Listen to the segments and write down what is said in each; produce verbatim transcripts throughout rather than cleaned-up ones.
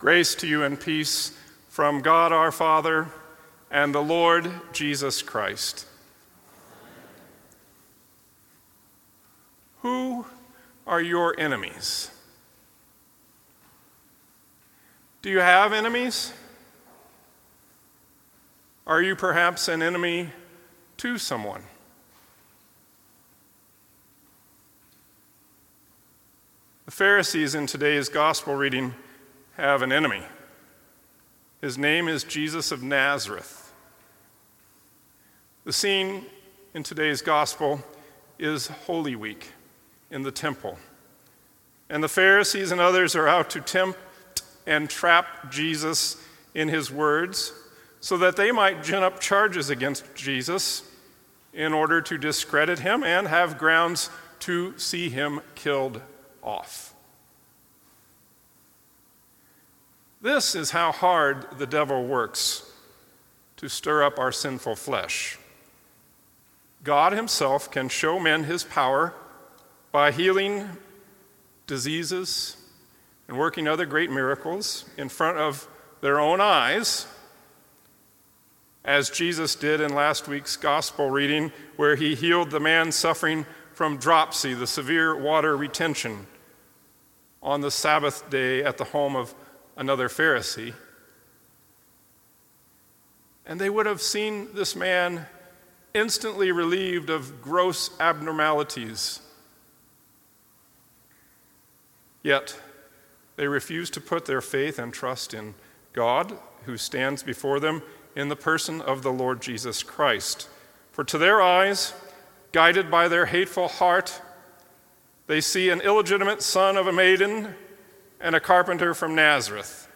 Grace to you and peace from God our Father and the Lord Jesus Christ. Who are your enemies? Do you have enemies? Are you perhaps an enemy to someone? The Pharisees in today's gospel reading have an enemy. His name is Jesus of Nazareth. The scene in today's gospel is Holy Week in the temple. And the Pharisees and others are out to tempt and trap Jesus in his words so that they might gin up charges against Jesus in order to discredit him and have grounds to see him killed off. This is how hard the devil works to stir up our sinful flesh. God himself can show men his power by healing diseases and working other great miracles in front of their own eyes, as Jesus did in last week's gospel reading, where he healed the man suffering from dropsy, the severe water retention, on the Sabbath day at the home of another Pharisee. And they would have seen this man instantly relieved of gross abnormalities. Yet, they refuse to put their faith and trust in God, who stands before them in the person of the Lord Jesus Christ. For to their eyes, guided by their hateful heart, they see an illegitimate son of a maiden and a carpenter from Nazareth.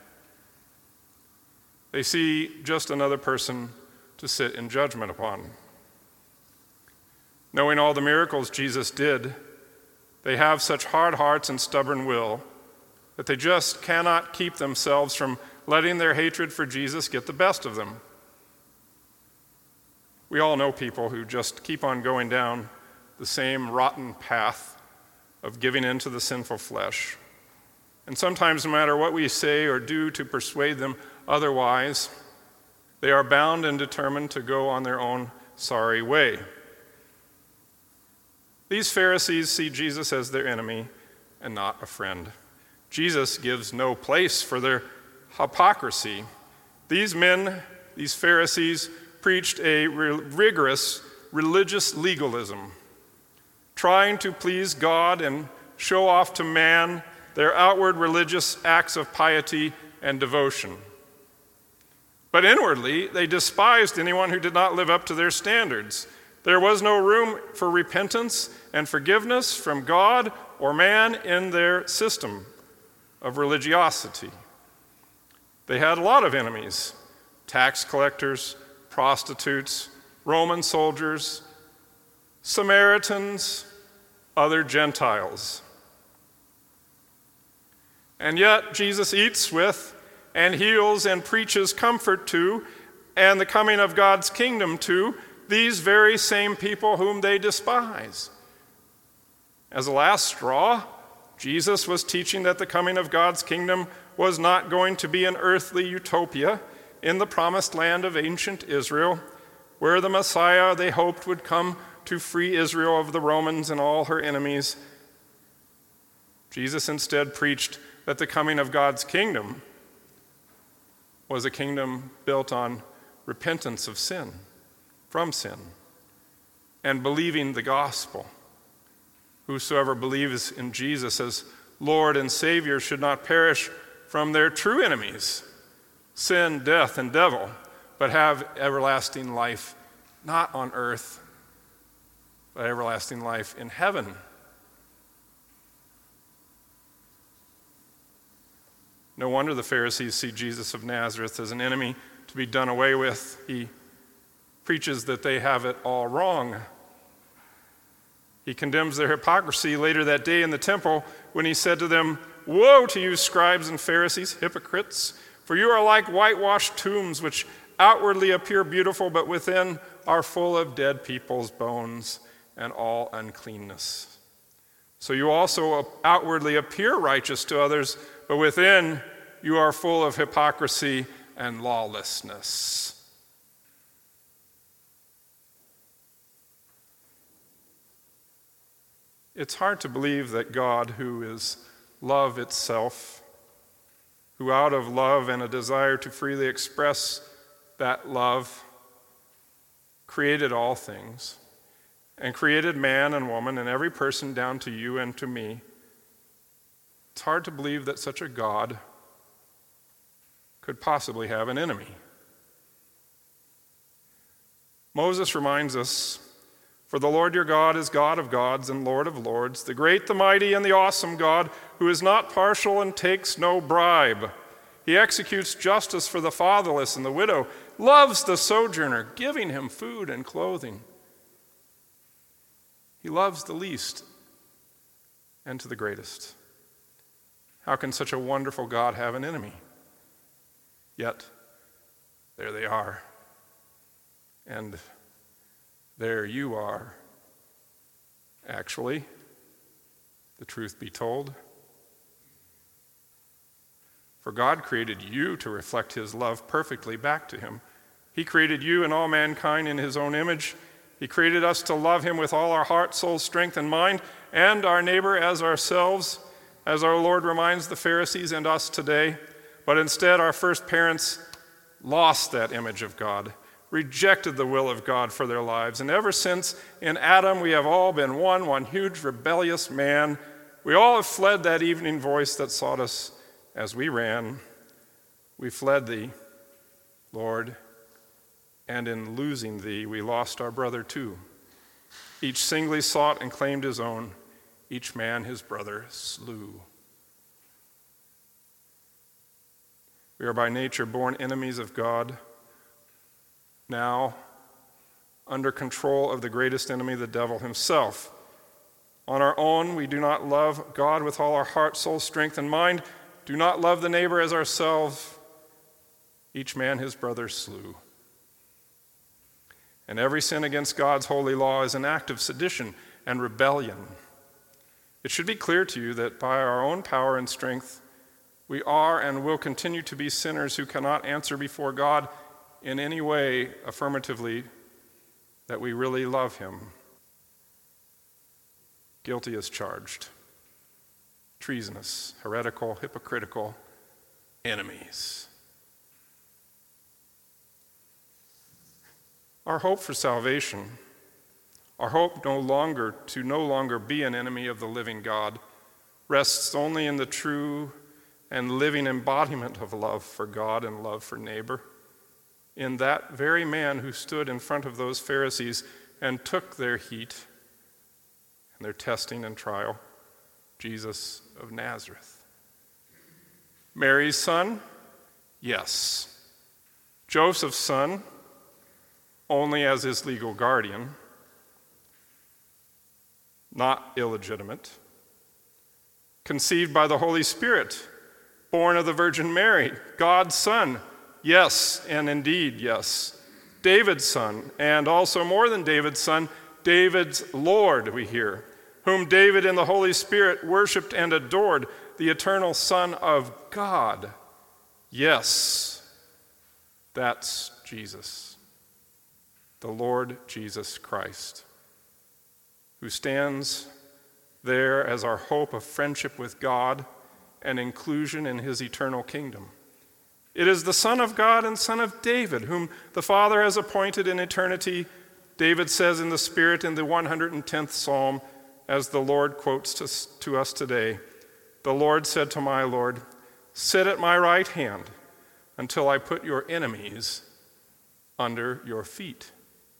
They see just another person to sit in judgment upon. Knowing all the miracles Jesus did, they have such hard hearts and stubborn will that they just cannot keep themselves from letting their hatred for Jesus get the best of them. We all know people who just keep on going down the same rotten path of giving in to the sinful flesh. And sometimes, no matter what we say or do to persuade them otherwise, they are bound and determined to go on their own sorry way. These Pharisees see Jesus as their enemy and not a friend. Jesus gives no place for their hypocrisy. These men, these Pharisees, preached a rigorous religious legalism, trying to please God and show off to man their outward religious acts of piety and devotion. But inwardly, they despised anyone who did not live up to their standards. There was no room for repentance and forgiveness from God or man in their system of religiosity. They had a lot of enemies: tax collectors, prostitutes, Roman soldiers, Samaritans, other Gentiles. And yet Jesus eats with and heals and preaches comfort to and the coming of God's kingdom to these very same people whom they despise. As a last straw, Jesus was teaching that the coming of God's kingdom was not going to be an earthly utopia in the promised land of ancient Israel, where the Messiah they hoped would come to free Israel of the Romans and all her enemies. Jesus instead preached that the coming of God's kingdom was a kingdom built on repentance of sin, from sin, and believing the gospel. Whosoever believes in Jesus as Lord and Savior should not perish from their true enemies, sin, death, and devil, but have everlasting life, not on earth, but everlasting life in heaven. No wonder the Pharisees see Jesus of Nazareth as an enemy to be done away with. He preaches that they have it all wrong. He condemns their hypocrisy later that day in the temple when he said to them, "Woe to you, scribes and Pharisees, hypocrites, for you are like whitewashed tombs, which outwardly appear beautiful, but within are full of dead people's bones and all uncleanness. So you also outwardly appear righteous to others, but within you are full of hypocrisy and lawlessness. It's hard to believe that God, who is love itself, who out of love and a desire to freely express that love, created all things, and created man and woman and every person down to you and to me. It's hard to believe that such a God could possibly have an enemy. Moses reminds us, "For the Lord your God is God of gods and Lord of lords, the great, the mighty, and the awesome God, who is not partial and takes no bribe. He executes justice for the fatherless and the widow, loves the sojourner, giving him food and clothing. He loves the least and to the greatest." How can such a wonderful God have an enemy? Yet, there they are. And there you are. Actually, the truth be told, for God created you to reflect his love perfectly back to him. He created you and all mankind in his own image. He created us to love him with all our heart, soul, strength, and mind, and our neighbor as ourselves, as our Lord reminds the Pharisees and us today. But instead, our first parents lost that image of God, rejected the will of God for their lives. And ever since in Adam, we have all been one, one huge rebellious man. We all have fled that evening voice that sought us as we ran. We fled thee, Lord, and in losing thee, we lost our brother too. Each singly sought and claimed his own. Each man his brother slew. We are by nature born enemies of God, now under control of the greatest enemy, the devil himself. On our own, we do not love God with all our heart, soul, strength, and mind, do not love the neighbor as ourselves. Each man his brother slew. And every sin against God's holy law is an act of sedition and rebellion. It should be clear to you that by our own power and strength, we are and will continue to be sinners who cannot answer before God in any way affirmatively that we really love him. Guilty as charged. Treasonous, heretical, hypocritical enemies. Our hope for salvation, our hope no longer to no longer be an enemy of the living God, rests only in the true and living embodiment of love for God and love for neighbor, in that very man who stood in front of those Pharisees and took their heat and their testing and trial, Jesus of Nazareth. Mary's son? Yes. Joseph's son? Only as his legal guardian, not illegitimate. Conceived by the Holy Spirit, born of the Virgin Mary, God's son, yes, and indeed, yes. David's son, and also more than David's son, David's Lord, we hear, whom David in the Holy Spirit worshiped and adored, the eternal Son of God. Yes, that's Jesus. The Lord Jesus Christ, who stands there as our hope of friendship with God and inclusion in his eternal kingdom. It is the Son of God and Son of David, whom the Father has appointed in eternity, David says in the Spirit in the one hundred tenth Psalm, as the Lord quotes to, to us today. The Lord said to my Lord, "Sit at my right hand until I put your enemies under your feet."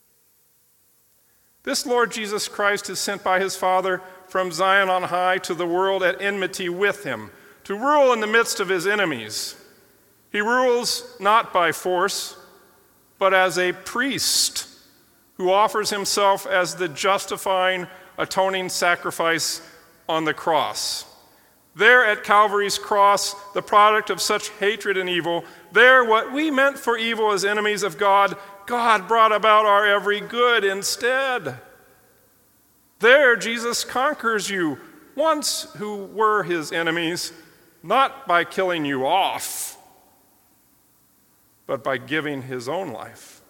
This Lord Jesus Christ is sent by his Father from Zion on high to the world at enmity with him, to rule in the midst of his enemies. He rules not by force, but as a priest who offers himself as the justifying, atoning sacrifice on the cross. There at Calvary's cross, the product of such hatred and evil, there what we meant for evil as enemies of God, God brought about our every good instead. There Jesus conquers you, once who were his enemies, not by killing you off, but by giving his own life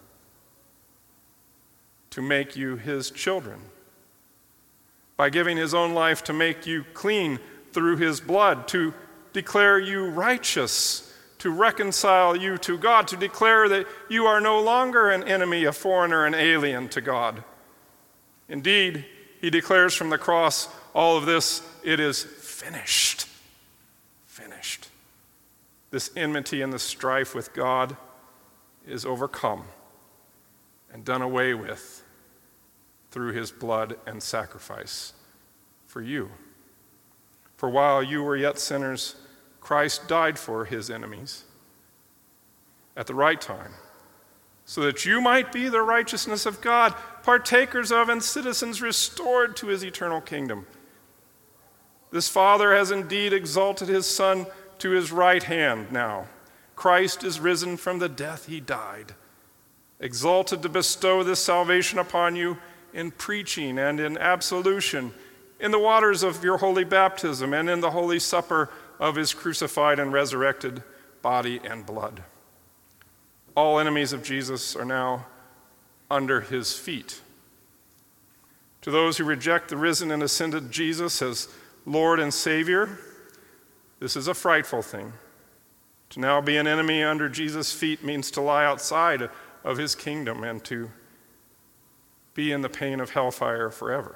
to make you his children, by giving his own life to make you clean through his blood, to declare you righteous, to reconcile you to God, to declare that you are no longer an enemy, a foreigner, an alien to God. Indeed, he declares from the cross all of this, it is finished. Finished. This enmity and the strife with God is overcome and done away with through his blood and sacrifice for you. For while you were yet sinners, Christ died for his enemies at the right time, so that you might be the righteousness of God, partakers of and citizens restored to his eternal kingdom. This Father has indeed exalted his Son to his right hand now. Christ is risen from the death he died, exalted to bestow this salvation upon you in preaching and in absolution, in the waters of your holy baptism, and in the holy supper of his crucified and resurrected body and blood. All enemies of Jesus are now under his feet. To those who reject the risen and ascended Jesus as Lord and Savior, this is a frightful thing. To now be an enemy under Jesus' feet means to lie outside of his kingdom and to be in the pain of hellfire forever.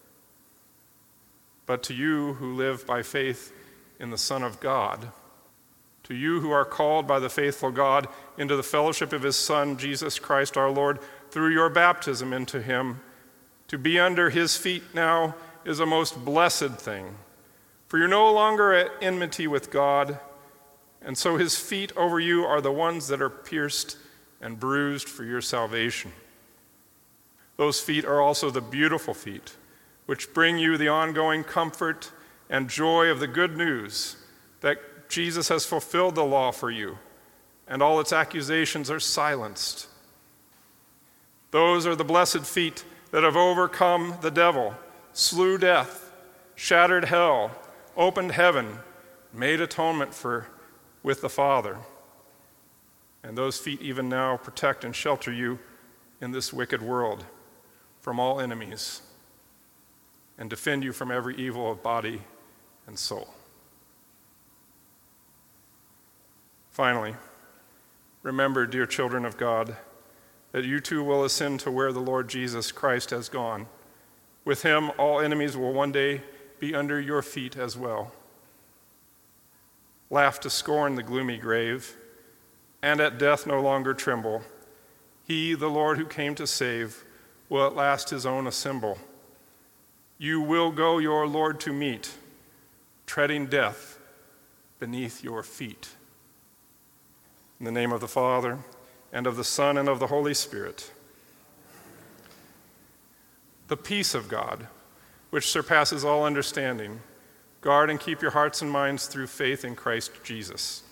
But to you who live by faith in the Son of God, to you who are called by the faithful God into the fellowship of his Son, Jesus Christ our Lord, through your baptism into him, to be under his feet now is a most blessed thing. For you're no longer at enmity with God, and so his feet over you are the ones that are pierced and bruised for your salvation. Those feet are also the beautiful feet, which bring you the ongoing comfort and joy of the good news that Jesus has fulfilled the law for you, and all its accusations are silenced. Those are the blessed feet that have overcome the devil, slew death, shattered hell, opened heaven, made atonement for with the Father. And those feet even now protect and shelter you in this wicked world from all enemies and defend you from every evil of body and soul. Finally, remember, dear children of God, that you too will ascend to where the Lord Jesus Christ has gone. With him, all enemies will one day be under your feet as well. Laugh to scorn the gloomy grave, and at death no longer tremble. He, the Lord who came to save, will at last his own assemble. You will go your Lord to meet, treading death beneath your feet. In the name of the Father, and of the Son, and of the Holy Spirit. The peace of God, which surpasses all understanding, guard and keep your hearts and minds through faith in Christ Jesus.